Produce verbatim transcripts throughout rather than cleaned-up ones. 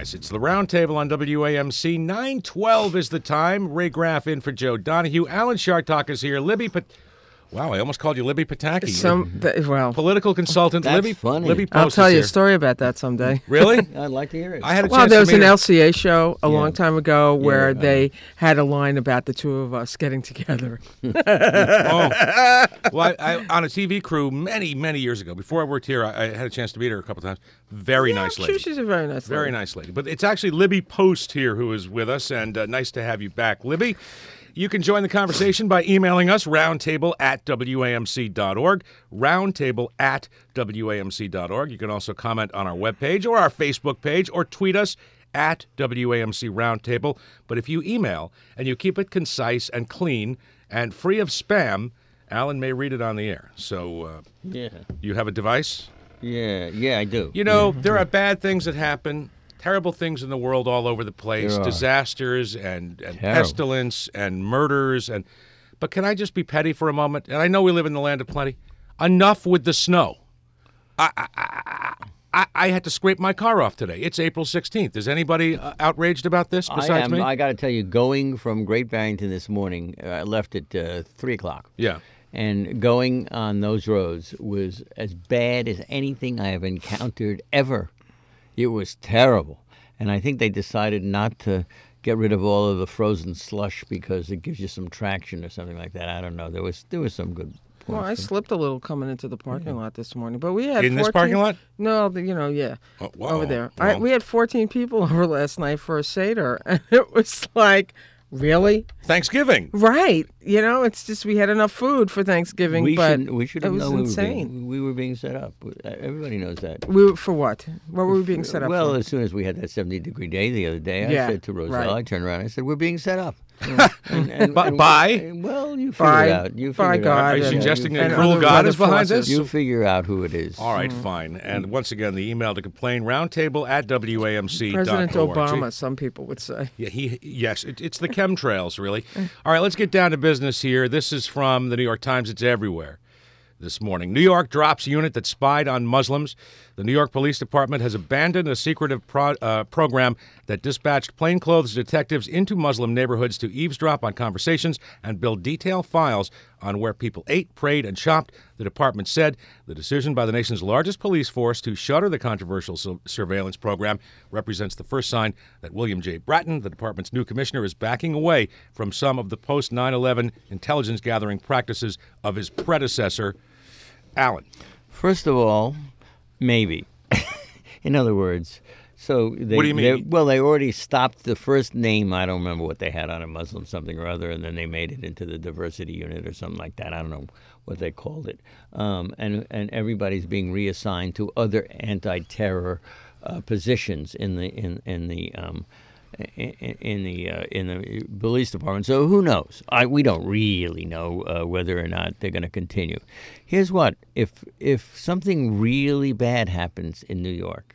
nice. It's the Roundtable on W A M C. nine twelve is the time. Ray Graff in for Joe Donahue. Alan Shartok is here. Libby Pat... Wow, I almost called you Libby Pataki. Some, th- well, Political consultant. That's Libby, funny. Libby I'll Post tell is you here. a story about that someday. Really? I'd like to hear it. I had a Well, chance there was to meet an her. L C A show a Yeah. long time ago where Yeah, they had a line about the two of us getting together. Oh. Well, I, I, on a T V crew many, many years ago, before I worked here, I, I had a chance to meet her a couple times. Very nice Yeah, lady. She's a very nice lady. Very nice lady. But it's actually Libby Post here who is with us, and uh, nice to have you back. Libby, you can join the conversation by emailing us, roundtable at W A M C dot org, roundtable at W A M C dot org. You can also comment on our webpage or our Facebook page or tweet us at W A M C Roundtable. But if you email and you keep it concise and clean and free of spam, Alan may read it on the air. So uh, Yeah. you have a device? Yeah. Yeah, I do. You know, there are bad things that happen, terrible things in the world all over the place, There are. disasters and, and Terrible. pestilence and murders. And But can I just be petty for a moment? And I know we live in the land of plenty. Enough with the snow. I, I, I, I, I had to scrape my car off today. It's April sixteenth. Is anybody uh, outraged about this besides I am, me? I got to tell you, going from Great Barrington this morning, uh, I left at uh, three o'clock. Yeah. And going on those roads was as bad as anything I have encountered ever. It was terrible. And I think they decided not to get rid of all of the frozen slush because it gives you some traction or something like that. I don't know. There was there was some good points. Well, I slipped a little coming into the parking lot this morning, but we had In this fourteen parking lot? No, the, you know, yeah, Oh, wow. over there. I, Well. we had fourteen people over last night for a Seder, and it was like, really? Thanksgiving. Right. You know, it's just we had enough food for Thanksgiving, we but should we should it have was known we were, insane. being, we were being set up. Everybody knows that. We were, for what? What were we being set up Well, for? as soon as we had that seventy degree day the other day, I Yeah, said to Roselle, right. I turned around, I said, "We're being set up." and, and, By- and- by? Well, you figure By- it out. You by figure it out. God Are you and- suggesting and a cruel other God weather is behind forces. this? You figure out who it is. All right, fine. And once again, the email to complain, roundtable at W A M C dot org. President Obama, some people would say. Yeah, he yes, it, it's the chemtrails, really. All right, let's get down to business here. This is from the New York Times. It's everywhere this morning. New York drops unit that spied on Muslims. The New York Police Department has abandoned a secretive pro, uh, program that dispatched plainclothes detectives into Muslim neighborhoods to eavesdrop on conversations and build detailed files on where people ate, prayed, and shopped. The department said the decision by the nation's largest police force to shutter the controversial su- surveillance program represents the first sign that William J. Bratton, the department's new commissioner, is backing away from some of the post nine eleven intelligence gathering practices of his predecessor, Allen. First of all, maybe. In other words, so they, What do you mean? they- well, they already stopped the first name. I don't remember what they had on a Muslim something or other, and then they made it into the diversity unit or something like that. I don't know what they called it. Um, and and everybody's being reassigned to other anti-terror uh, positions in the in in the. Um, in, in the uh, in the police department. So who knows? I we don't really know uh, whether or not they're going to continue. Here's what: if if something really bad happens in New York,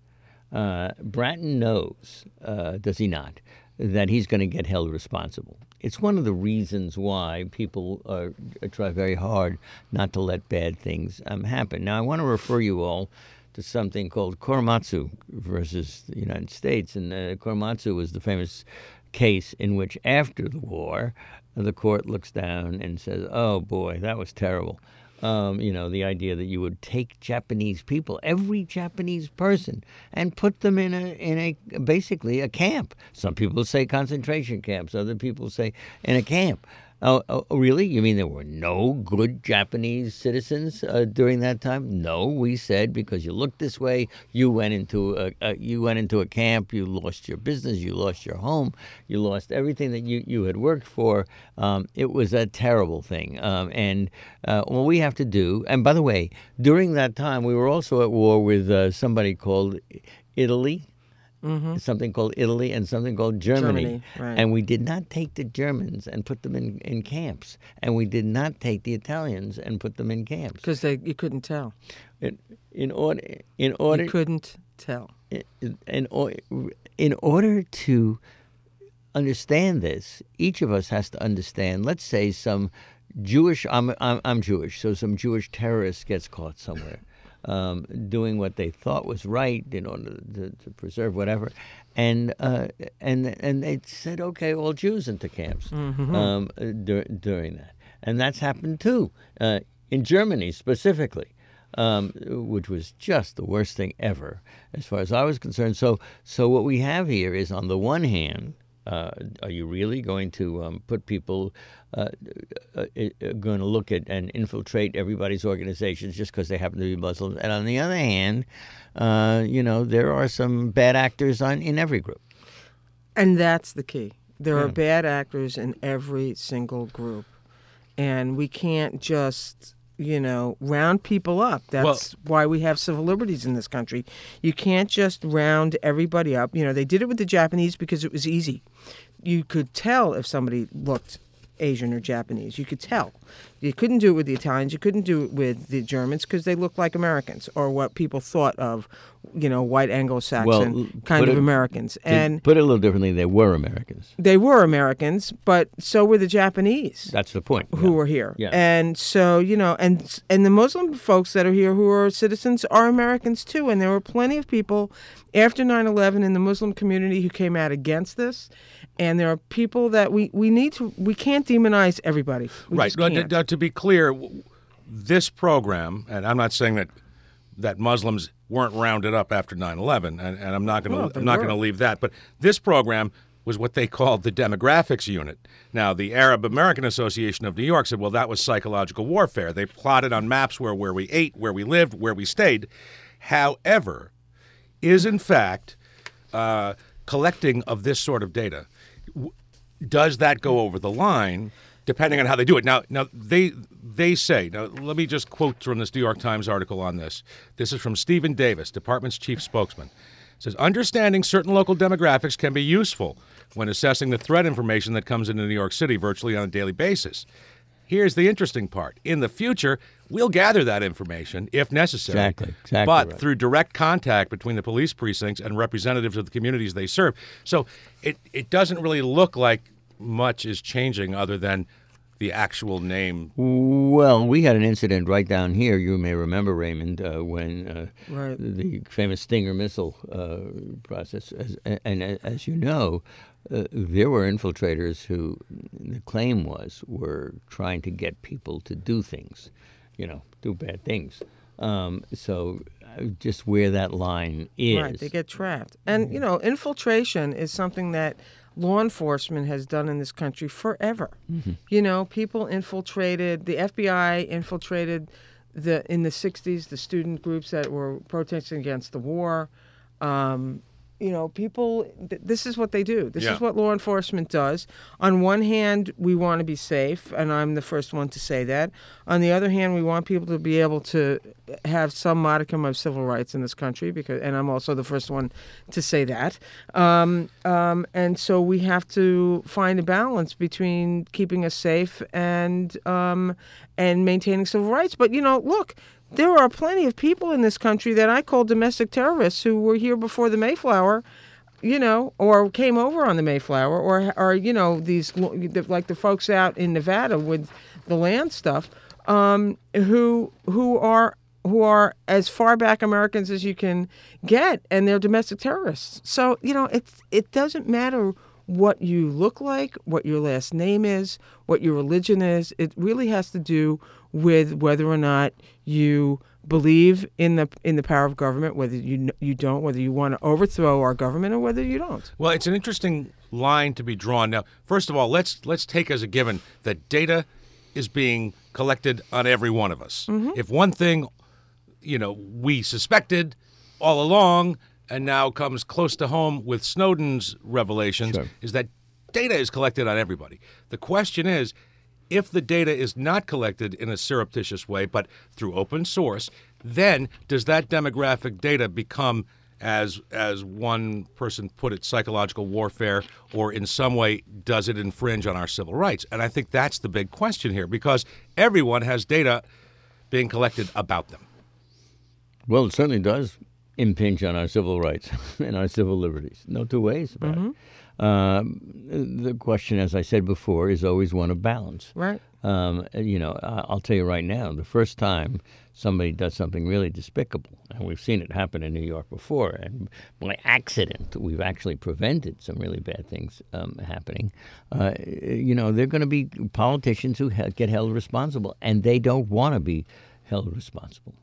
uh, Bratton knows, uh, does he not, that he's going to get held responsible. It's one of the reasons why people uh, try very hard not to let bad things um, happen. Now, I want to refer you all to something called Korematsu versus the United States. And uh, Korematsu was the famous case in which, after the war, the court looks down and says, oh, boy, that was terrible. Um, you know, the idea that you would take Japanese people, every Japanese person, and put them in a in a basically a camp. Some people say concentration camps. Other people say in a camp. Oh, oh, really? You mean there were no good Japanese citizens uh, during that time? No, we said because you looked this way, you went into a, a you went into a camp, you lost your business, you lost your home, you lost everything that you, you had worked for. Um, it was a terrible thing. Um, and uh, what we have to do, and by the way, during that time, we were also at war with uh, somebody called Italy. Mm-hmm. Something called Italy and something called Germany. Germany, right. And we did not take the Germans and put them in, in camps. And we did not take the Italians and put them in camps. Because they you couldn't tell. In, in order, in order, You couldn't tell. in, in, in order to understand this, each of us has to understand, let's say some Jewish, I'm, I'm, I'm Jewish, so some Jewish terrorist gets caught somewhere. um, doing what they thought was right in order to, to preserve whatever, and uh, and and they said, okay, all Jews into camps Mm-hmm. um, dur- during that, and that's happened too uh, in Germany specifically. Um, which was just the worst thing ever, as far as I was concerned. So, so what we have here is, on the one hand, uh, are you really going to um, put people uh, uh, uh, going to look at and infiltrate everybody's organizations just because they happen to be Muslims? And on the other hand, uh, you know, there are some bad actors on in every group. And that's the key. There Yeah. are bad actors in every single group. And we can't just, you know, round people up. That's why we have civil liberties in this country. You can't just round everybody up. You know, they did it with the Japanese because it was easy. You could tell if somebody looked Asian or Japanese. You could tell. You couldn't do it with the Italians. You couldn't do it with the Germans because they looked like Americans, or what people thought of, you know, white Anglo-Saxon Well, kind put of it- Americans. To And put it a little differently, they were Americans. they were Americans, but so were the Japanese That's the point. who yeah. were here. Yeah. And so, you know, and and the Muslim folks that are here who are citizens are Americans too. And there were plenty of people after nine eleven in the Muslim community who came out against this. And there are people that we, we need to, we can't demonize everybody. We Right. just Well, can't. to, to be clear, w- this program, and I'm not saying that that Muslims weren't rounded up after nine eleven, and, and I'm not going Well, to they I'm not were. going to leave that. But this program was what they called the demographics unit. Now, the Arab American Association of New York said, well, that was psychological warfare. They plotted on maps where where we ate, where we lived, where we stayed. However, is in fact uh, collecting of this sort of data. Does that go over the line, depending on how they do it? Now, now they they say. Now, let me just quote from this New York Times article on this. This is from Stephen Davis, department's chief spokesman. It says, understanding certain local demographics can be useful when assessing the threat information that comes into New York City virtually on a daily basis. Here's the interesting part. In the future, we'll gather that information if necessary. Exactly, exactly But right. through direct contact between the police precincts and representatives of the communities they serve. So it, it doesn't really look like much is changing other than the actual name. Well, we had an incident right down here. You may remember, Raymond, uh, when uh, Right. the famous Stinger missile uh, process. As, and as you know, uh, there were infiltrators who, the claim was, were trying to get people to do things, you know, do bad things. Um, so uh, just where that line is. Right, they get trapped. And, you know, infiltration is something that law enforcement has done in this country forever. Mm-hmm. You know, people infiltrated, the F B I infiltrated the in the sixties, the student groups that were protesting against the war. Um, you know, people, th- this is what they do. This Yeah. is what law enforcement does. On one hand, we want to be safe, and I'm the first one to say that. On the other hand, we want people to be able to have some modicum of civil rights in this country, because, and I'm also the first one to say that. Um, um, and so we have to find a balance between keeping us safe and um, and maintaining civil rights. But, you know, look, there are plenty of people in this country that I call domestic terrorists who were here before the Mayflower, you know, or came over on the Mayflower, or, or you know, these, like the folks out in Nevada with the land stuff, um, who who are who are as far back Americans as you can get, and they're domestic terrorists. So, you know, it, it doesn't matter what you look like, what your last name is, what your religion is. It really has to do with whether or not you believe in the in the power of government, whether you you don't, whether you want to overthrow our government, or whether you don't. Well, it's an interesting line to be drawn. Now, first of all, let's let's take as a given that data is being collected on every one of us. If one thing, you know, we suspected all along, and now comes close to home with Snowden's revelations, Sure. is that data is collected on everybody. The question is, if the data is not collected in a surreptitious way, but through open source, then does that demographic data become, as as one person put it, psychological warfare, or in some way does it infringe on our civil rights? And I think that's the big question here, because everyone has data being collected about them. Well, it certainly does impinge on our civil rights and our civil liberties. No two ways about it. Um, the question, as I said before, is always one of balance. Right. Um, you know, I- I'll tell you right now, the first time somebody does something really despicable. And we've seen it happen in New York before. And by accident, we've actually prevented some really bad things um, happening. Uh, you know, there are going to be politicians who he- get held responsible, and they don't want to be held responsible.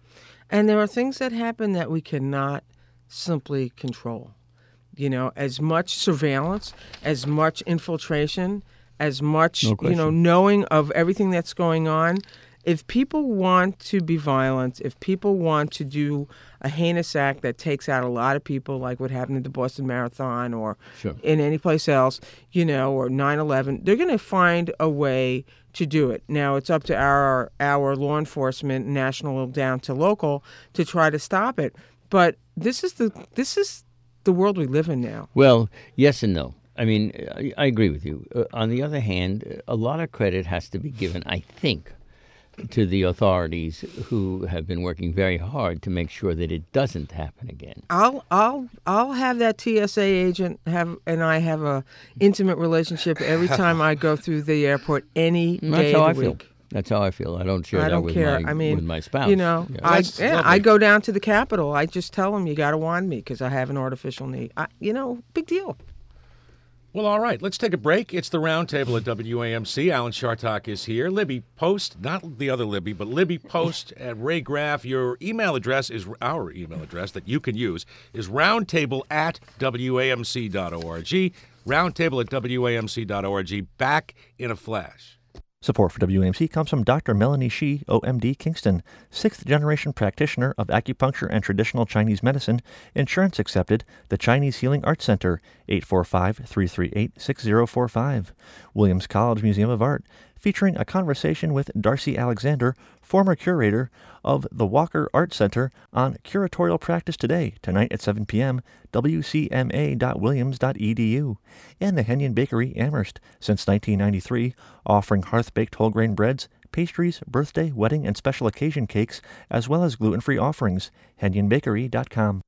And there are things that happen that we cannot simply control. You know, as much surveillance, as much infiltration, as much, No you know, question. knowing of everything that's going on. If people want to be violent, if people want to do a heinous act that takes out a lot of people, like what happened at the Boston Marathon or Sure. in any place else, you know, or nine eleven, they're going to find a way to do it. Now, it's up to our our law enforcement, national down to local, to try to stop it. But this is the this is the world we live in now. Well, yes and no. I mean, I, I agree with you. Uh, on the other hand, a lot of credit has to be given, I think, to the authorities who have been working very hard to make sure that it doesn't happen again. I'll I'll I'll have that T S A agent have and I have a intimate relationship every time I go through the airport any And day That's how of I the feel. week. That's how I feel. I don't share I that don't with care. my I mean, with my spouse. you know, Yeah. I That's yeah, lovely. I go down to the Capitol. I just tell them you got to wand me because I have an artificial knee. I, you know, big deal. Well, all right. Let's take a break. It's the Roundtable at W A M C. Alan Chartock is here. Libby Post, not the other Libby, but Libby Post at Ray Graff. Your email address is our email address that you can use is roundtable at W A M C dot org. Roundtable at W A M C dot org. Back in a flash. Support for W A M C comes from Doctor Melanie Shi, O M D, Kingston, sixth-generation practitioner of acupuncture and traditional Chinese medicine, insurance accepted, the Chinese Healing Arts Center, eight four five, three three eight, six zero four five. Williams College Museum of Art, featuring a conversation with Darcy Alexander, former curator of the Walker Art Center, on curatorial practice today, tonight at seven p.m., w c m a dot williams dot e d u. And the Henyon Bakery, Amherst, since nineteen ninety-three, offering hearth-baked whole grain breads, pastries, birthday, wedding, and special occasion cakes, as well as gluten-free offerings. henyon bakery dot com.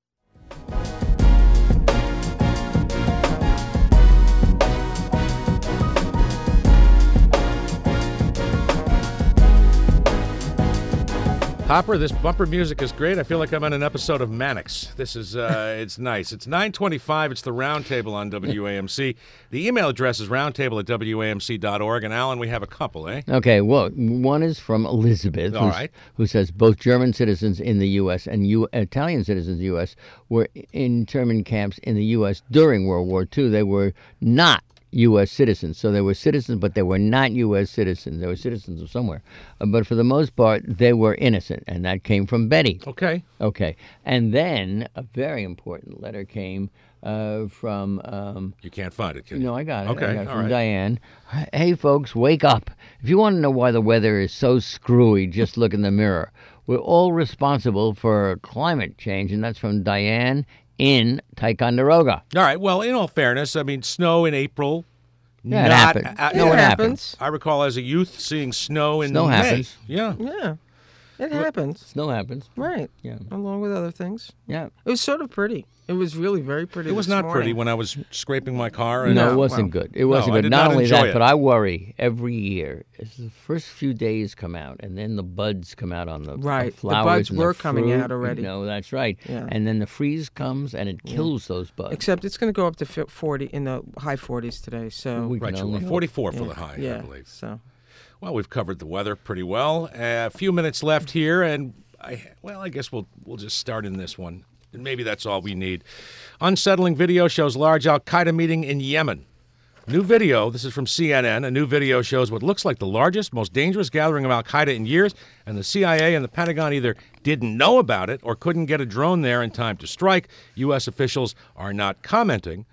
Hopper, this bumper music is great. I feel like I'm on an episode of Mannix. This is, uh, it's nice. It's nine twenty-five. It's the Roundtable on W A M C. The email address is roundtable at w a m c dot org. And, Alan, we have a couple, eh? Okay, well, one is from Elizabeth, All who's- right. who says both German citizens in the U S and U- Italian citizens in the U S were in internment camps in the U S during World War Two. They were not U S citizens. So they were citizens, but they were not U S citizens. They were citizens of somewhere. Uh, but for the most part, they were innocent, and that came from Betty. Okay. Okay. And then a very important letter came uh, from... Um, You can't find it, can you? no, I got it. Okay, I got it all from right. Diane. Hey, folks, wake up. If you want to know why the weather is so screwy, just look in the mirror. We're all responsible for climate change, and that's from Diane in Ticonderoga. All right. Well, in all fairness, I mean, snow in April. Yeah, it not, happened. uh, No, it it happens. I recall as a youth seeing snow in Snow May. happens. Yeah. Yeah, it happens. Snow happens. Right. Yeah. Along with other things. Yeah. It was sort of pretty. It was really very pretty. It was this not morning. pretty when I was scraping my car. And, No, No, it wasn't well, good. It wasn't no, I good. did Not, not only enjoy that, it. but I worry every year as the first few days come out, and then the buds come out on the, the Right. The flowers. buds and were the coming fruit. out already. No, that's right. Yeah. And then the freeze comes, and it kills those buds. Except it's going to go up to fi- forty in the high forties today. So We Right, can you only were hope. forty-four for yeah, the high, yeah, I believe. So Well, we've covered the weather pretty well. Uh, a few minutes left here, and I, well, I guess we'll we'll just start in this one. And maybe that's all we need. Unsettling video shows large Al Qaeda meeting in Yemen. New video, this is from C N N. A new video shows what looks like the largest, most dangerous gathering of Al Qaeda in years, and the C I A and the Pentagon either didn't know about it or couldn't get a drone there in time to strike. U S officials are not commenting.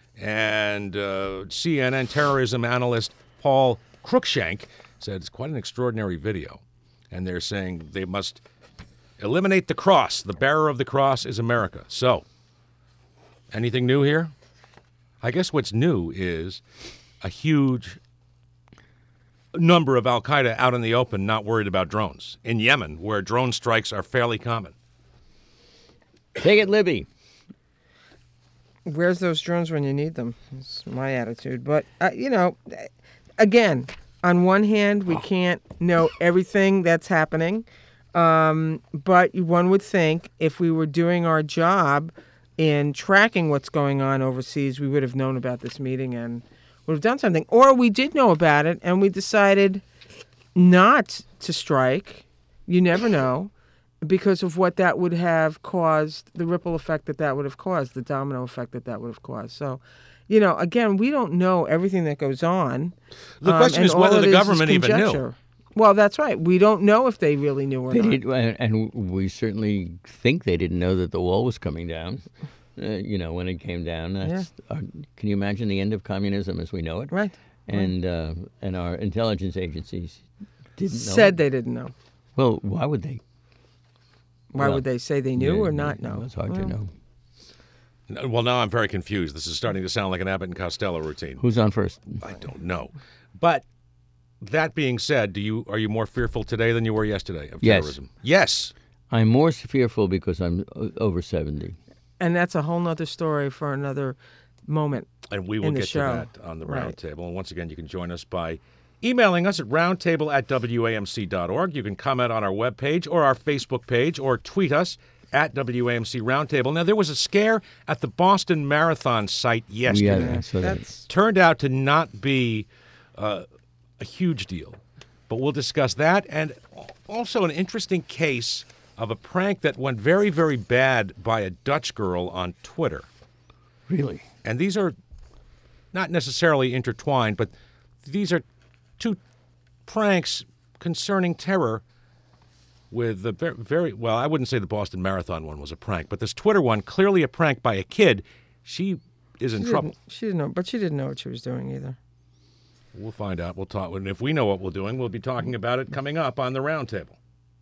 And uh, C N N terrorism analyst Paul Cruikshank said it's quite an extraordinary video. And they're saying they must eliminate the cross. The bearer of the cross is America. So, anything new here? I guess what's new is a huge number of Al Qaeda out in the open, not worried about drones. In Yemen, where drone strikes are fairly common. Take it, Libby. where's those drones when you need them? That's my attitude. But, uh, you know, again, on one hand, we can't know everything that's happening. Um, but one would think if we were doing our job in tracking what's going on overseas, we would have known about this meeting and would have done something. Or we did know about it and we decided not to strike. You never know, because of what that would have caused, the ripple effect that that would have caused, the domino effect that that would have caused. So, you know, again, we don't know everything that goes on. The um, question and is all whether it the is is government even knew. conjecture. Well, that's right. We don't know if they really knew or They not. did, and and we certainly think they didn't know that the wall was coming down. Uh, you know, when it came down. That's, uh, can you imagine the end of communism as we know it? Right. And uh, and our intelligence agencies didn't know. Said it. they didn't know. Well, why would they? Why Well, would they say they knew Yeah, or not yeah, know? It's hard Well, to know. No, Well, now I'm very confused. This is starting to sound like an Abbott and Costello routine. Who's on first? I don't know. But that being said, do you are you more fearful today than you were yesterday of Yes. terrorism? Yes. I'm more fearful because I'm o- over seventy. And that's a whole nother story for another moment. And we will in the get to show. that on the Right. roundtable. And once again, you can join us by emailing us at roundtable at W A M C dot org. You can comment on our webpage or our Facebook page or tweet us at W A M C Roundtable. Now, there was a scare at the Boston Marathon site yesterday. Yeah, so that, That's Turned out to not be uh, a huge deal. But we'll discuss that and also an interesting case of a prank that went very, very bad by a Dutch girl on Twitter. really. And these are not necessarily intertwined, but these are two pranks concerning terror with the very, very, well, I wouldn't say the Boston Marathon one was a prank, but this Twitter one, clearly a prank by a kid. She is in she trouble. didn't, she didn't know, but she didn't know what she was doing either. We'll find out. We'll talk. And if we know what we're doing, we'll be talking about it coming up on the Roundtable.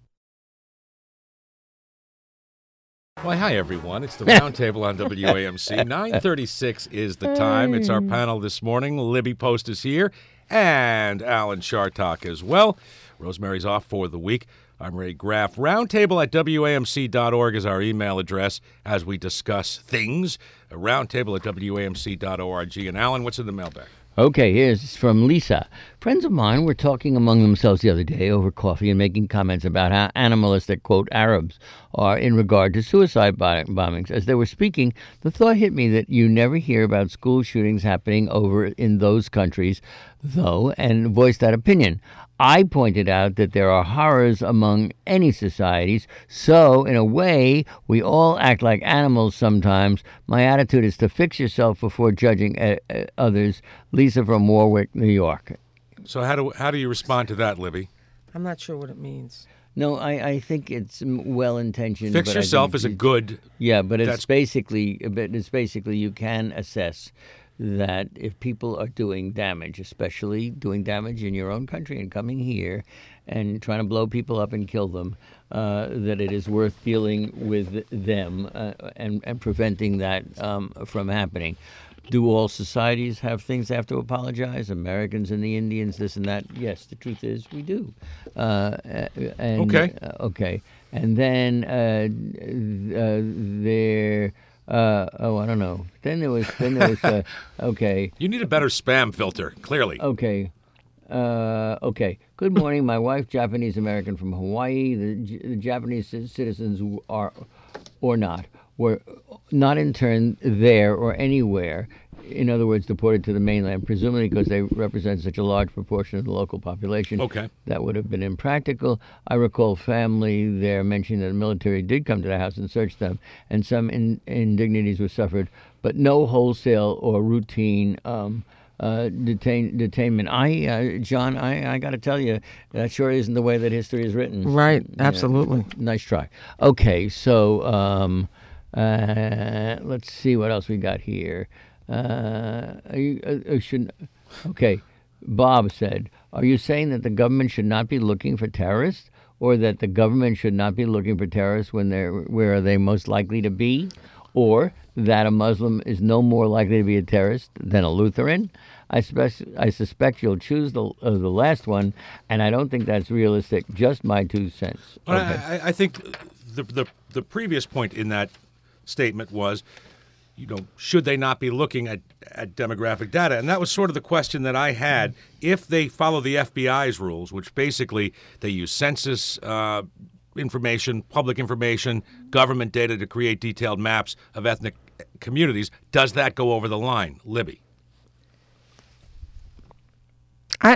Well, hi, everyone. It's the Roundtable on W A M C. nine thirty-six is the time. It's our panel this morning. Libby Post is here, and Alan Chartock as well. Rosemary's off for the week. I'm Ray Graff. Roundtable at W A M C dot org is our email address as we discuss things. A roundtable at W A M C dot org. And Alan, what's in the mailbag? Okay, here's from Lisa. Friends of mine were talking among themselves the other day over coffee and making comments about how animalistic, quote, Arabs are in regard to suicide bo- bombings. As they were speaking, the thought hit me that you never hear about school shootings happening over in those countries, though, and voiced that opinion. I pointed out that there are horrors among any societies, so in a way, we all act like animals sometimes. My attitude is to fix yourself before judging uh, uh, others. Lisa from Warwick, New York. So how do how do you respond to that, Libby? I'm not sure what it means. No, I, I think it's well intentioned. Fix yourself is a good. Yeah, but it's That's- basically, but it's basically you can assess that if people are doing damage, especially doing damage in your own country and coming here and trying to blow people up and kill them, uh, that it is worth dealing with them uh, and, and preventing that um, from happening. Do all societies have things they have to apologize? Americans and the Indians, this and that? Yes, the truth is we do. Uh, and, Okay. uh, okay. And then uh, uh, there... Uh, oh, I don't know. Then there was, then there was, uh, okay, You need a better spam filter, clearly. okay, uh, okay. Good morning. My wife, Japanese American from Hawaii. The, J- the Japanese ci- citizens who are, or not, were not interned there or anywhere. In other words, deported to the mainland, presumably because they represent such a large proportion of the local population. Okay. That would have been impractical. I recall family there mentioning that the military did come to the house and search them, and some in, indignities were suffered, but no wholesale or routine um, uh, detain, detainment. I, uh, John, I, I got to tell you, that sure isn't the way that history is written. Right, Yeah. absolutely. Nice try. Okay, so um, uh, let's see what else we got here. Uh, are you, uh, uh, should, okay, Bob said, are you saying that the government should not be looking for terrorists, or that the government should not be looking for terrorists when they're where are they most likely to be, or that a Muslim is no more likely to be a terrorist than a Lutheran? I, spec- I suspect you'll choose the uh, the last one, and I don't think that's realistic. Just my two cents. But Okay. I, I- I think the, the the previous point in that statement was, you know, should they not be looking at, at demographic data? And that was sort of the question that I had. If they follow the F B I's rules, which basically they use census uh, information, public information, government data to create detailed maps of ethnic communities. Does that go over the line, Libby? I,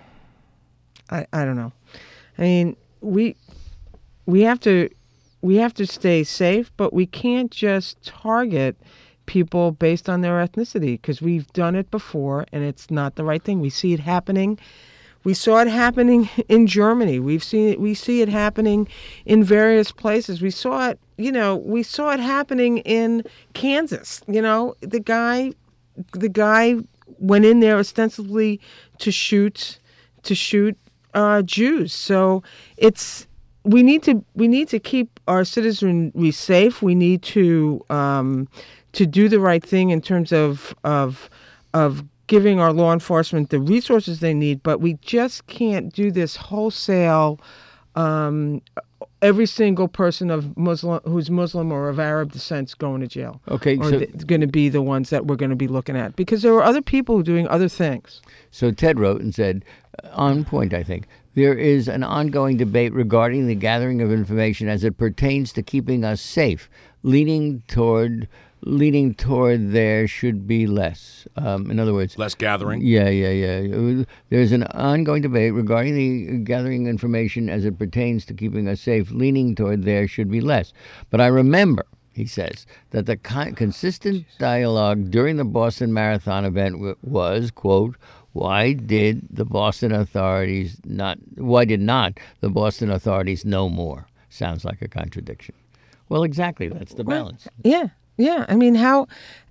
I, I don't know. I mean, we we have to we have to stay safe, but we can't just target people based on their ethnicity because we've done it before and it's not the right thing. We see it happening. We saw it happening in Germany. We've seen it. We see it happening in various places. We saw it. You know, we saw it happening in Kansas. You know, the guy, the guy went in there ostensibly to shoot, to shoot uh, Jews. So it's we need to we need to keep our citizenry safe. We need to um, to do the right thing in terms of of of giving our law enforcement the resources they need. But we just can't do this wholesale. Um, every single person of Muslim who's Muslim or of Arab descent is going to jail. Okay, or so th- going to be the ones that we're going to be looking at because there are other people doing other things. So Ted wrote and said, on point, I think, there is an ongoing debate regarding the gathering of information as it pertains to keeping us safe, leaning toward leaning toward there should be less. Um, in other words, less gathering. Yeah, yeah, yeah. There's an ongoing debate regarding the gathering information as it pertains to keeping us safe, leaning toward there should be less. But I remember, he says, that the con- consistent dialogue during the Boston Marathon event w- was, quote, why did the Boston authorities not, why did not the Boston authorities know more? Sounds like a contradiction. Well, exactly. That's the balance. Yeah. Yeah, I mean, how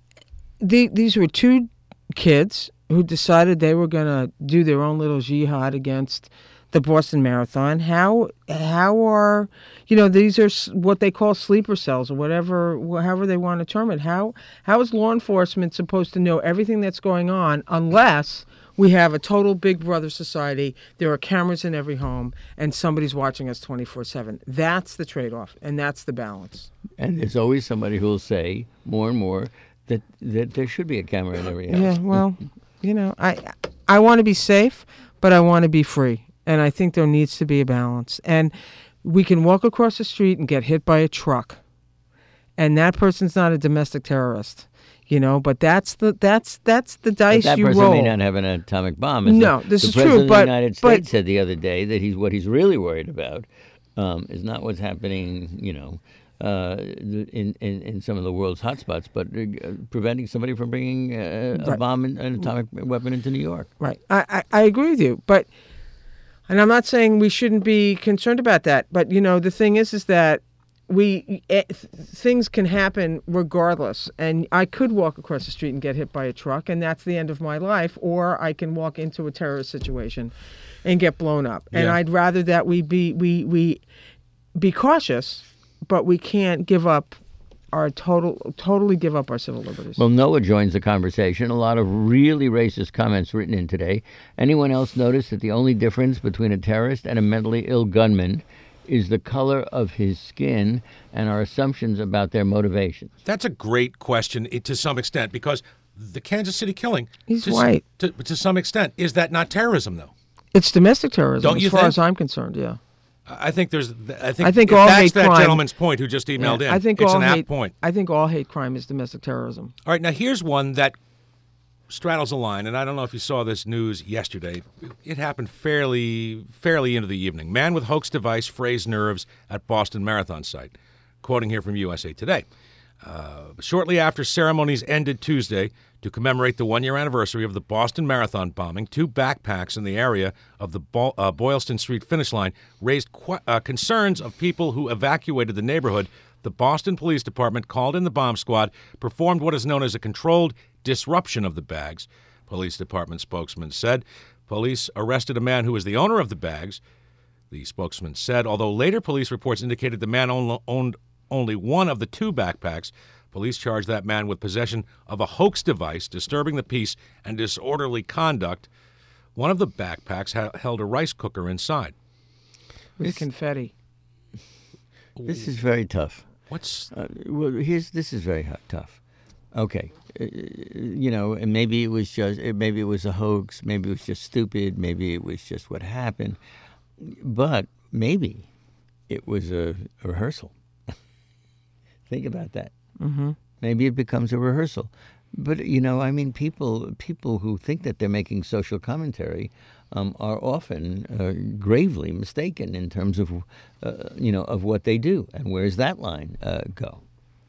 the, these were two kids who decided they were going to do their own little jihad against the Boston Marathon. How how are, you know, these are what they call sleeper cells or whatever, however they want to term it. How how is law enforcement supposed to know everything that's going on unless we have a total Big Brother society, there are cameras in every home, and somebody's watching us twenty-four seven. That's the trade-off, and that's the balance. And there's always somebody who will say more and more that, that there should be a camera in every house. Yeah, well, you know, I I want to be safe, but I want to be free. And I think there needs to be a balance. And we can walk across the street and get hit by a truck, and that person's not a domestic terrorist. You know, but that's the that's that's the dice but that you person roll. may not have an atomic bomb. As No, the, this the is true, President of but- the United but- States said the other day that he's what he's really worried about um, is not what's happening, you know, uh, in, in in some of the world's hotspots, but uh, preventing somebody from bringing uh, a Right. bomb, and an atomic weapon into New York. Right. I, I, I agree with you, but and I'm not saying we shouldn't be concerned about that. But you know, the thing is, is that we eh, things can happen regardless, and I could walk across the street and get hit by a truck, and that's the end of my life, or I can walk into a terrorist situation and get blown up. And Yeah. I'd rather that we be we we be cautious, but we can't give up our total totally give up our civil liberties. Well, Noah joins the conversation. A lot of really racist comments written in today. Anyone else notice that the only difference between a terrorist and a mentally ill gunman is the color of his skin and our assumptions about their motivations? That's a great question i- to some extent because the Kansas City killing. He's to, s- white. To, to some extent, is that not terrorism though? It's domestic terrorism, Don't you as far think? as I'm concerned. Yeah. I think there's. I think. I think if all that's hate that crime- gentleman's point who just emailed in. I think it's all an apt hate, point. I think all hate crime is domestic terrorism. All right, now here's one that straddles a line, and I don't know if you saw this news yesterday. It happened fairly fairly into the evening. Man with hoax device frays nerves at Boston Marathon site. Quoting here from U S A Today. Uh, shortly after ceremonies ended Tuesday to commemorate the one-year anniversary of the Boston Marathon bombing, two backpacks in the area of the Bo- uh, Boylston Street finish line raised qu- uh, concerns of people who evacuated the neighborhood. The Boston Police Department called in the bomb squad, performed what is known as a controlled disruption of the bags. Police Department spokesman said police arrested a man who was the owner of the bags. The spokesman said, although later police reports indicated the man own- owned only one of the two backpacks, police charged that man with possession of a hoax device, disturbing the peace, and disorderly conduct. One of the backpacks ha- held a rice cooker inside. With confetti. This is very tough. What's Uh, well, here's this is very hu- tough. Okay, uh, you know, and maybe it was just uh, maybe it was a hoax, maybe it was just stupid, maybe it was just what happened, but maybe, it was a, a rehearsal. Think about that. Mm-hmm. Maybe it becomes a rehearsal. But, you know, I mean, people people who think that they're making social commentary um, are often uh, gravely mistaken in terms of, uh, you know, of what they do. And where's that line uh, go?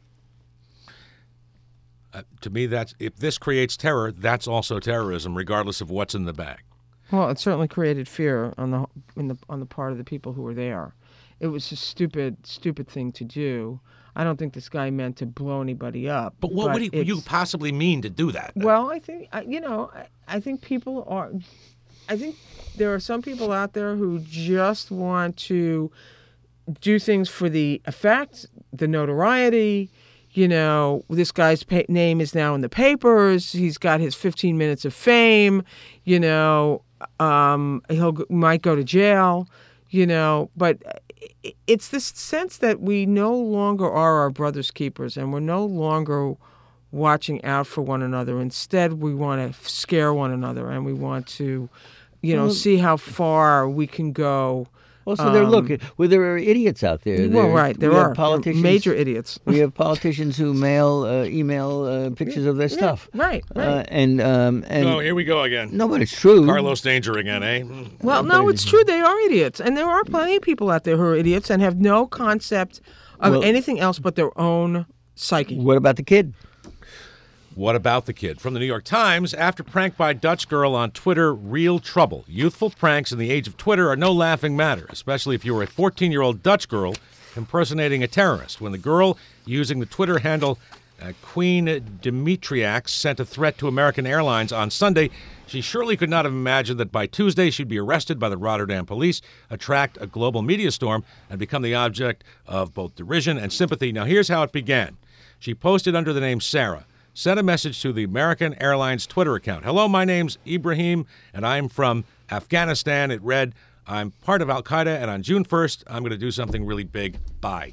Uh, to me, that's if this creates terror, that's also terrorism, regardless of what's in the bag. Well, it certainly created fear on the in the on the part of the people who were there. It was a stupid, stupid thing to do. I don't think this guy meant to blow anybody up. But what but would he, you possibly mean to do that? Well, I think I- you know. I, I think people are. I think there are some people out there who just want to do things for the effect, the notoriety. You know, this guy's pa- name is now in the papers. He's got his fifteen minutes of fame. You know, um, he'll might go to jail. You know, but it's this sense that we no longer are our brother's keepers, and we're no longer watching out for one another. Instead, we want to scare one another, and we want to, you know, Well, see how far we can go. Well, so there, Um, look, well, there are idiots out there. Well, There- right, there we have are There are politicians, major idiots. We have politicians who mail, uh, email uh, pictures of their stuff. Right, right. Uh, and um, and Oh, here we go again. no, but it's true. Carlos Danger again, eh? Well, no, it's true. They are idiots. And there are plenty of people out there who are idiots and have no concept of Well- anything else but their own psyche. What about the kid? What about the kid? From the New York Times, after prank by Dutch girl on Twitter, real trouble. Youthful pranks in the age of Twitter are no laughing matter, especially if you were a fourteen-year-old Dutch girl impersonating a terrorist. When the girl, using the Twitter handle uh, Queen Demetriax, sent a threat to American Airlines on Sunday, she surely could not have imagined that by Tuesday she'd be arrested by the Rotterdam police, attract a global media storm, and become the object of both derision and sympathy. Now, here's how it began. She posted under the name Sarah. Sent a message to the American Airlines Twitter account. Hello, my name's Ibrahim, and I'm from Afghanistan. It read, I'm part of Al-Qaeda, and on June first, I'm going to do something really big. Bye.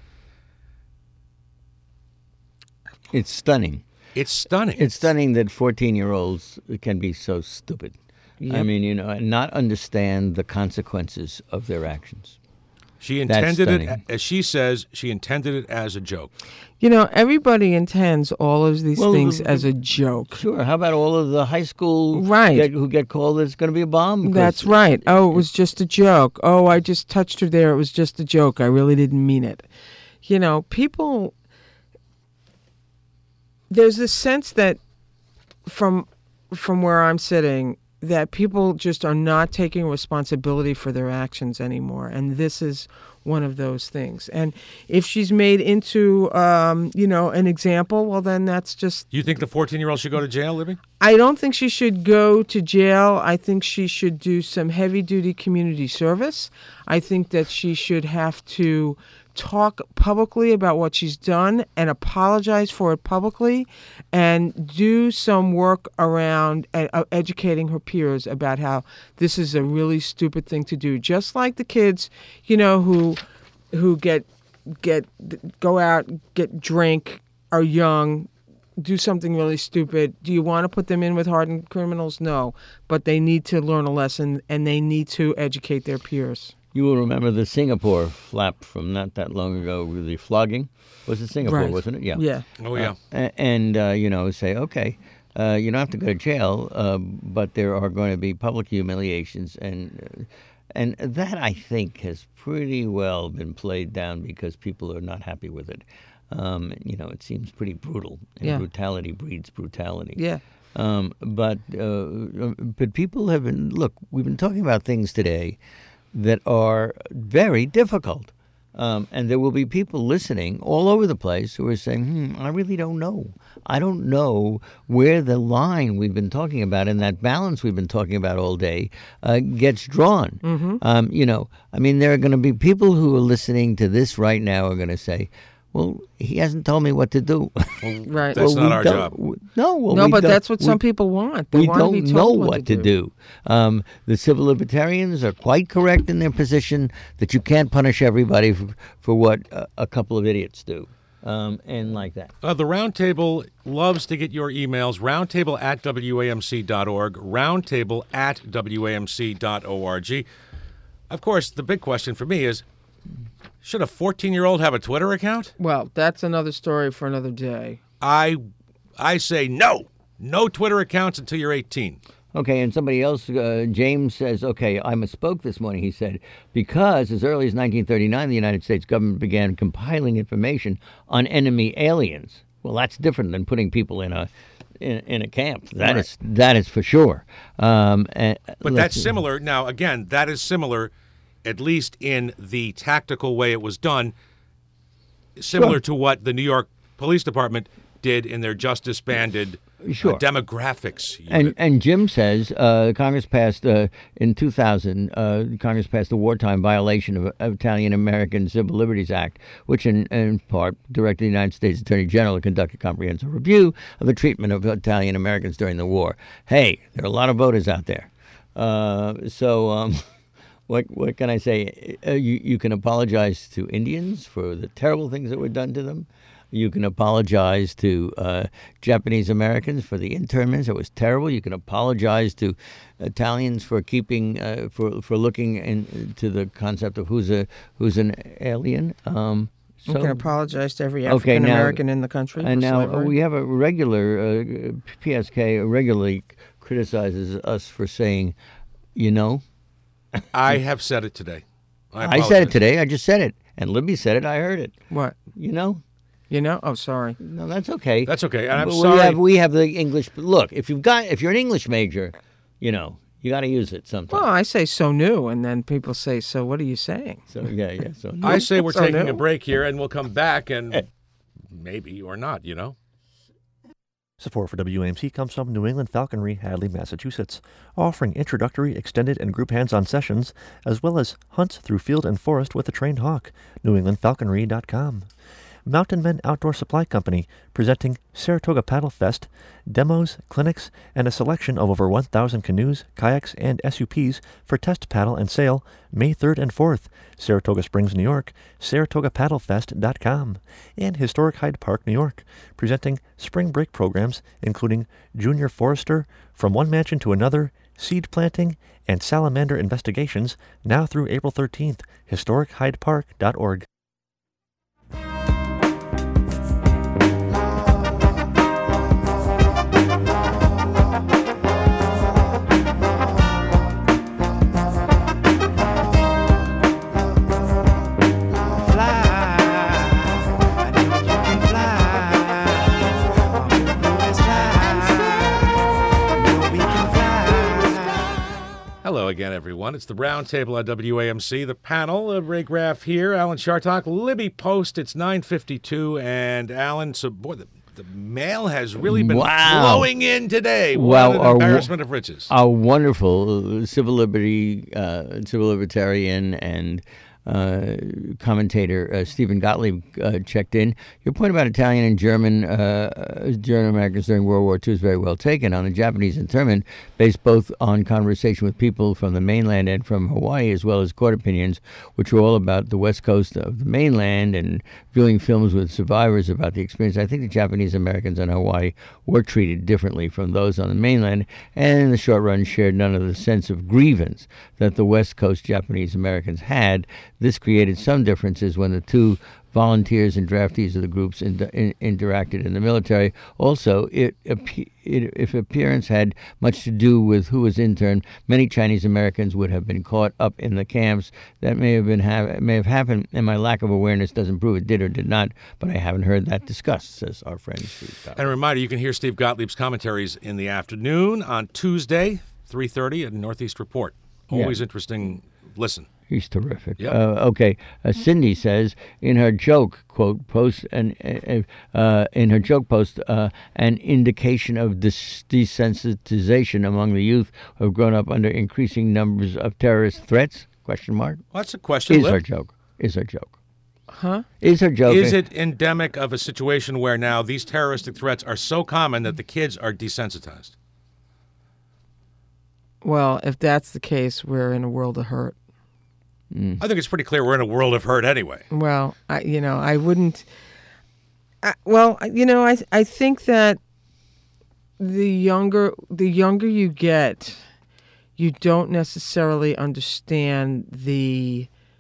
It's stunning. It's stunning. It's stunning that fourteen-year-olds can be so stupid. I mean, you know, and not understand the consequences of their actions. She That's intended it, stunning. as she says, she intended it as a joke. You know, everybody intends all of these Well, things the- as a joke. Sure. How about all of the high school Right. get, who get called that it's going to be a bomb? because- That's right. Oh, it was just a joke. Oh, I just touched her there. It was just a joke. I really didn't mean it. You know, people, there's this sense that from from where I'm sitting, that people just are not taking responsibility for their actions anymore. And this is one of those things. And if she's made into, um, you know, an example, well, then that's just, You think the fourteen-year-old should go to jail, Libby? I don't think she should go to jail. I think she should do some heavy-duty community service. I think that she should have to talk publicly about what she's done and apologize for it publicly and do some work around uh, educating her peers about how this is a really stupid thing to do. Just like the kids, you know, who who get get go out, get drink, are young, do something really stupid. Do you want to put them in with hardened criminals? No. But they need to learn a lesson and they need to educate their peers. You will remember the Singapore flap from not that long ago with the flogging. Was it Singapore, Right. wasn't it? Yeah. Yeah. Oh, yeah. Uh, and, uh, you know, say, okay, uh, you don't have to go to jail, uh, but there are going to be public humiliations. And, uh, and that, I think, has pretty well been played down because people are not happy with it. Um, you know, it seems pretty brutal. And Yeah. brutality breeds brutality. Yeah. Um, but uh, but people have been, look, we've been talking about things today that are very difficult. Um, and there will be people listening all over the place who are saying, hmm, I really don't know. I don't know where the line we've been talking about and that balance we've been talking about all day uh, gets drawn. Mm-hmm. Um, you know, I mean, there are going to be people who are listening to this right now are going to say, well, he hasn't told me what to do. Right. That's Well, not we our don't- job. w- No, well, no, we but don't- that's what we- some people want. They we want to don't be know told what to do. Um, the civil libertarians are quite correct in their position that you can't punish everybody for, for what a, a couple of idiots do, um, and like that. Uh, the Roundtable loves to get your emails, roundtable at W A M C dot org, roundtable at W A M C dot org. Of course, the big question for me is, Should a fourteen-year-old have a Twitter account? Well, that's another story for another day. I I say no. No Twitter accounts until you're eighteen. Okay, and somebody else, uh, James says, okay, I misspoke this morning, he said, because as early as nineteen thirty-nine, the United States government began compiling information on enemy aliens. Well, that's different than putting people in a in, in a camp. That Right. is that is for sure. Um, and, But let's- that's similar. Now, again, that is similar, at least in the tactical way it was done, similar Sure. to what the New York Police Department did in their just disbanded Sure. uh, demographics unit. And and Jim says uh, Congress passed uh, in two thousand. Uh, Congress passed the wartime violation of, of Italian American Civil Liberties Act, which in, in part directed the United States Attorney General to conduct a comprehensive review of the treatment of Italian Americans during the war. Hey, there are a lot of voters out there, uh, so. Um, What what can I say? Uh, you you can apologize to Indians for the terrible things that were done to them. You can apologize to uh, Japanese Americans for the internments. It was terrible. You can apologize to Italians for keeping uh, for for looking into the concept of who's a who's an alien. Um, You so, can apologize to every Okay, African now- American in the country. and for now slavery. we have a regular uh, P S K regularly criticizes us for saying, you know. I have said it today. I, I said it apologize. today. I just said it. And Libby said it. I heard it. What? You know? You know? Oh, sorry. No, that's okay. That's okay. And I'm But sorry. We have, we have the English. Look, if you've got, if you're an English major, you know, you got to use it sometime. Well, I say so new, and then people say, so what are you saying? So yeah, yeah. So I say we're So taking new. a break here, and we'll come back, and maybe or not, you know. Support for W A M C comes from New England Falconry, Hadley, Massachusetts, offering introductory, extended, and group hands-on sessions, as well as hunts through field and forest with a trained hawk. new england falconry dot com. Mountain Men Outdoor Supply Company, presenting Saratoga Paddle Fest, demos, clinics, and a selection of over one thousand canoes, kayaks, and S U Ps for test paddle and sail, May third and fourth, Saratoga Springs, New York, saratoga paddle fest dot com. And Historic Hyde Park, New York, presenting spring break programs, including Junior Forester, From One Mansion to Another, Seed Planting, and Salamander Investigations, now through April thirteenth, historic hyde park dot org. Hello again, everyone. It's the Roundtable on W A M C. The panel, uh, Ray Graff here, Alan Chartock, Libby Post. It's nine fifty-two, and Alan, so boy, the, the mail has really been Wow. flowing in today. Wow, What our an wo- embarrassment of riches. Our wonderful civil liberty, uh, civil libertarian, and uh, commentator uh, Stephen Gottlieb uh, checked in. Your point about Italian and German uh, German Americans during World War Two is very well taken. On the Japanese internment, based both on conversation with people from the mainland and from Hawaii, as well as court opinions, which were all about the west coast of the mainland and viewing films with survivors about the experience. I think the Japanese Americans on Hawaii were treated differently from those on the mainland, and in the short run shared none of the sense of grievance that the west coast Japanese Americans had. This created some differences when the two volunteers and draftees of the groups in, in, interacted in the military. Also, it, it, if appearance had much to do with who was interned, many Chinese Americans would have been caught up in the camps. That may have been ha- may have happened, and my lack of awareness doesn't prove it did or did not. But I haven't heard that discussed, says our friend Steve Gottlieb. And a reminder, you can hear Steve Gottlieb's commentaries in the afternoon on Tuesday, three thirty at Northeast Report. Always Yeah. interesting listen. He's terrific. Yep. Uh, okay, uh, Cindy says in her joke quote post and uh, uh, in her joke post uh, an indication of dis- desensitization among the youth who have grown up under increasing numbers of terrorist threats? Question mark. Well, that's a question. Is Lip. her joke? Is her joke? Huh? Is her joke? Is it endemic of a situation where now these terroristic threats are so common that the kids are desensitized? Well, if that's the case, we're in a world of hurt. I think it's pretty clear we're in a world of hurt anyway. Well, I, you know, I wouldn't. I, well, you know, I I think that the younger the younger you get, you don't necessarily understand the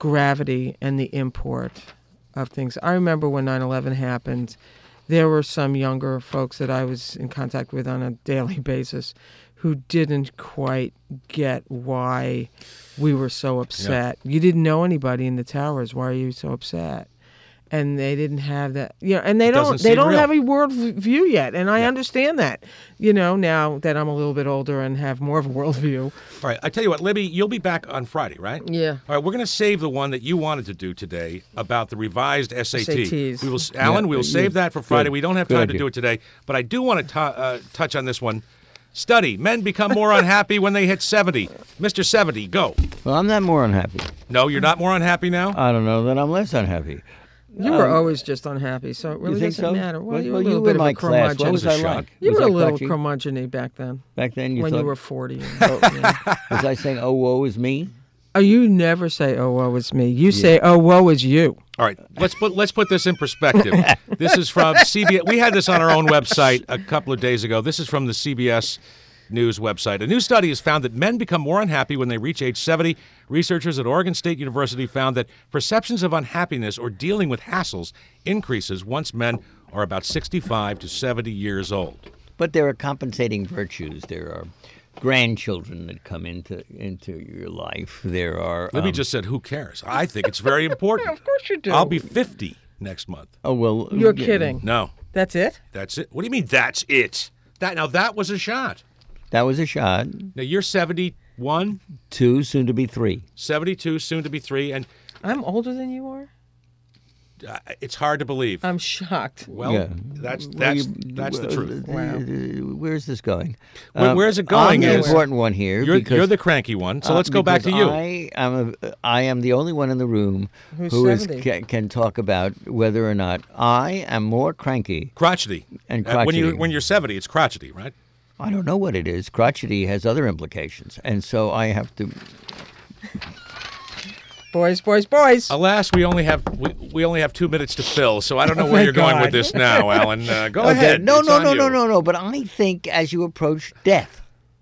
gravity and the import of things. I remember when nine eleven happened, there were some younger folks that I was in contact with on a daily basis who didn't quite get why we were so upset. Yeah. You didn't know anybody in the towers. Why are you so upset? And they didn't have that, you know, and they it don't they don't real. have a world view yet. And I yeah. understand that, you know, now that I'm a little bit older and have more of a world view. All right, I tell you what, Libby, you'll be back on Friday, right? Yeah. All right, we're going to save the one that you wanted to do today about the revised S A T. S A Ts. We will, Alan, Yeah, we'll yeah. save that for Friday. Good. We don't have Good time to idea. do it today, but I do want to t- uh, touch on this one. Study: men become more unhappy when they hit seventy. Mister seventy, go. Well, I'm not more unhappy. No, you're not more unhappy now? I don't know that I'm less unhappy. You were Um, always just unhappy, so it really you think doesn't so? matter. Well, Well, you were well, a little you bit were in my of a class. What curmudgeon. was was a I shot. like? You was were a I little crutchy? curmudgeon-y back then, Back then, you when thought, you were forty. And, Oh, yeah. was I saying, "Oh, woe is me"? Oh, you never say, "Oh, woe is me." You say, "Oh, woe is you." All right, let's put let's put this in perspective. This is from C B S. We had this on our own website a couple of days ago. This is from the C B S News website. A new study has found that men become more unhappy when they reach age seventy. Researchers at Oregon State University found that perceptions of unhappiness or dealing with hassles increases once men are about sixty-five to seventy years old. But there are compensating virtues. There are grandchildren that come into into your life. There are. Libby um, just said, "Who cares?" I think it's very important. Of course you do. I'll be fifty next month. Oh well. You're yeah, kidding. No, That's it? that's it. What do you mean? That's it? That now that was a shot. That was a shot. Now you're seventy-one, Two, soon to be three. seventy-two, soon to be three, and I'm older than you are? uh, it's hard to believe. I'm shocked. Well, Yeah. that's Well, that's you- that's the well, truth. uh, Wow. uh, Where's this going? Where- where's it going I'm the is- important one here. You're, because, you're the cranky one, so uh, let's go back to because you. I am a, I am the only one in the room Who's who is, seventy? can, can talk about whether or not I am more cranky. Crotchety. And Uh, when you crotchety. when you're seventy, it's crotchety, right? I don't know what it is. Crotchety has other implications, and so I have to. Boys, boys, boys. Alas, we only have we, we only have two minutes to fill, so I don't know Oh, where thank you're going God. with this now, Alan. Uh, go Okay. ahead. No, It's no, on no, you. no, no, no. But I think as you approach death,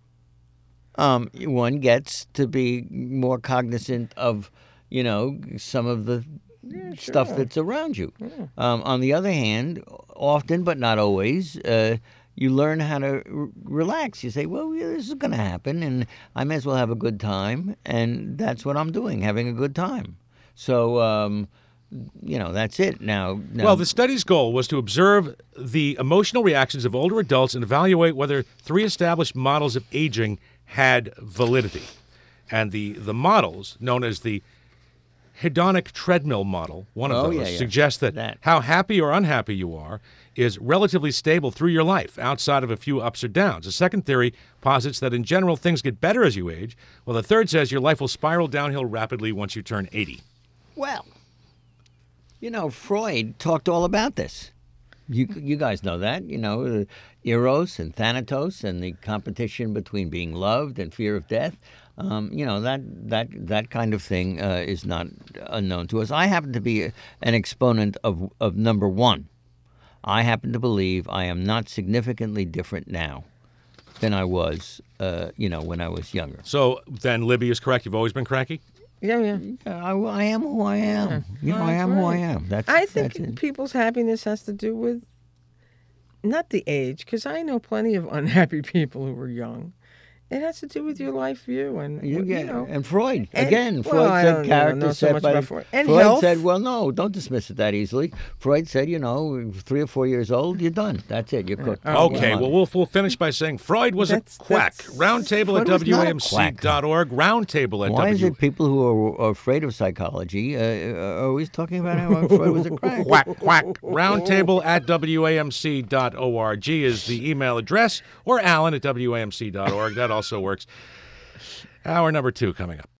um, one gets to be more cognizant of, you know, some of the stuff that's around you. Um, on the other hand, often but not always, uh, you learn how to r- relax. You say, well, yeah, this is going to happen, and I may as well have a good time, and that's what I'm doing, having a good time. So, um, you know, that's it. Now, now Well, the study's goal was to observe the emotional reactions of older adults and evaluate whether three established models of aging had validity. And the, the models, known as the hedonic treadmill model, one of Oh, those, yeah, yeah. suggests that, That. how happy or unhappy you are is relatively stable through your life, outside of a few ups or downs. The second theory posits that in general things get better as you age, while the third says your life will spiral downhill rapidly once you turn eighty. Well, you know, Freud talked all about this. You you guys know that, you know, uh, Eros and Thanatos and the competition between being loved and fear of death. Um, you know, that that that kind of thing uh, is not unknown to us. I happen to be a, an exponent of of number one. I happen to believe I am not significantly different now than I was, uh, you know, when I was younger. So then Libby is correct. You've always been cranky? Yeah, yeah. Yeah, I, I am who I am. You know, Oh, I that's am who I right. am. That's I that's think it. people's happiness has to do with not the age, because I know plenty of unhappy people who were young. It has to do with your life view and You you get, know. and Freud And- again. well, I Freud don't said character know so set much by about Freud. And Freud health. said, "Well, no, don't dismiss it that easily." Freud said, "You know, three or four years old, you're done. That's it. You're cooked." Oh, Okay, Come on. well, we'll we'll finish by saying Freud was That's- a quack. that's- Roundtable at Freud was W not A a M C quack. dot org. Roundtable at Why is W. it people who are, are afraid of psychology uh, are always talking about how Freud was a crack? Quack, quack. Roundtable at W A M C dot org is the email address, or Alan at W A M C dot org. That also works. Hour number two coming up.